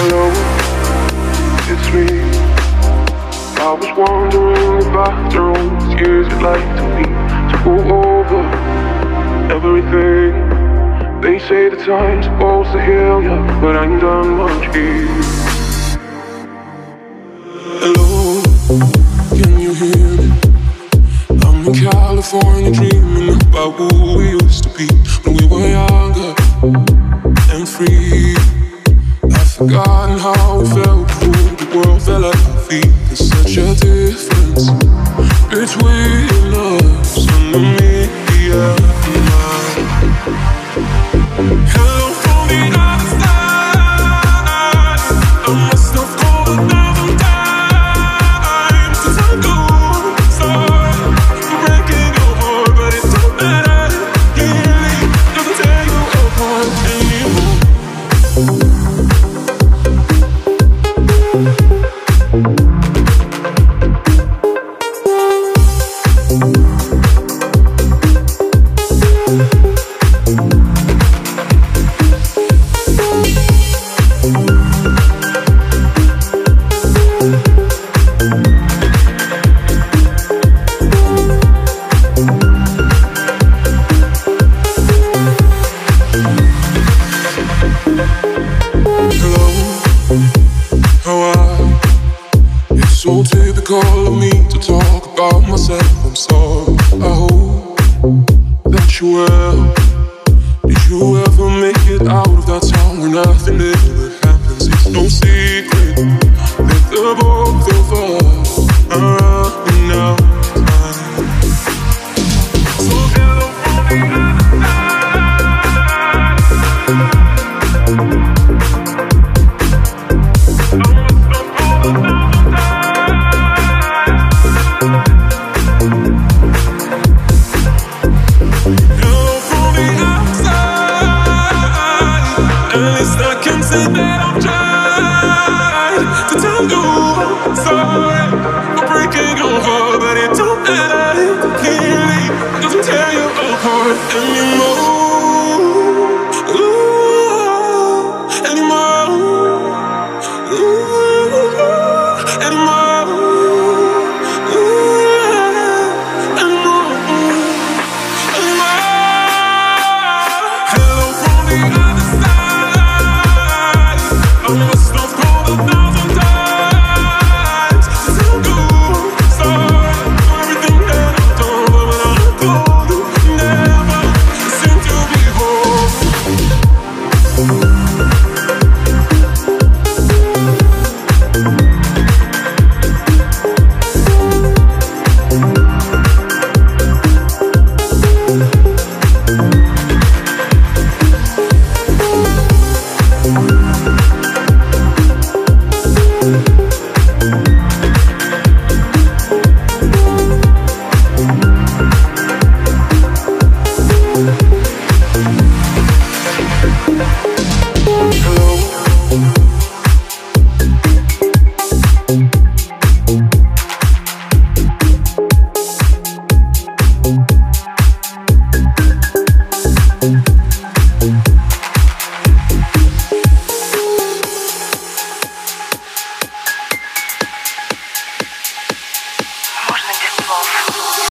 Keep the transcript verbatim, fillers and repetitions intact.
Hello, it's me. I was wandering the bathrooms, years it like to me to go over everything. They say the time's supposed to heal ya, but I ain't done much here. Hello, can you hear me? I'm in California dreaming about who we used to be when we were younger and free. I've forgotten how we felt before the world fell at our feet. There's such a difference between us and the media. Hello from the other side. I must have called a thousand times to tell you sorry for breaking your heart, but it don't matter. Really doesn't tear you apart anymore. So typical of me to talk about myself. I'm sorry, I hope that you will. Did you ever make it out of that town where nothing ever happens? It's no secret that the both of us are running out of time. So hello from the other side. At least I can say that I've tried to tell you I'm sorry for breaking your heart, but it don't matter. Clearly, it doesn't tear you apart anymore.